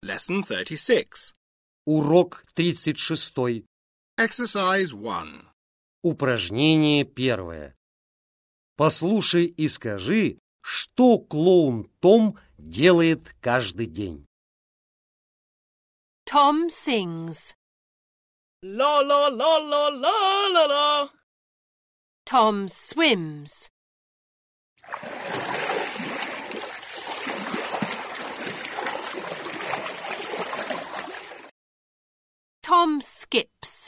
Lesson 36. Урок 36. Exercise 1. Упражнение 1. Послушай и скажи, что клоун Том делает каждый день. Tom sings. La la la la la la la. Tom swims. Tom skips.